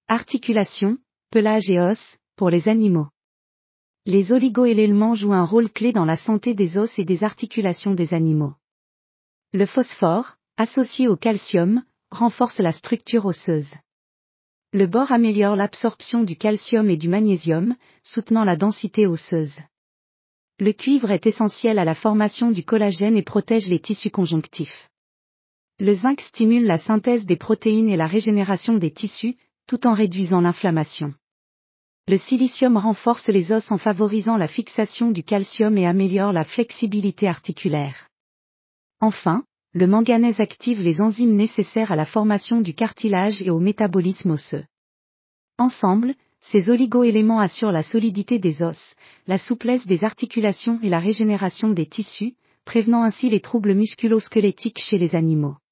Articulation, pelage et os, pour les animaux. Les oligoéléments jouent un rôle clé dans la santé des os et des articulations des animaux. Le phosphore, associé au calcium, renforce la structure osseuse. Le bore améliore l'absorption du calcium et du magnésium, soutenant la densité osseuse. Le cuivre est essentiel à la formation du collagène et protège les tissus conjonctifs. Le zinc stimule la synthèse des protéines et la régénération des tissus, tout en réduisant l'inflammation. Le silicium renforce les os en favorisant la fixation du calcium et améliore la flexibilité articulaire. Enfin, le manganèse active les enzymes nécessaires à la formation du cartilage et au métabolisme osseux. Ensemble, ces oligoéléments assurent la solidité des os, la souplesse des articulations et la régénération des tissus, prévenant ainsi les troubles musculo-squelettiques chez les animaux.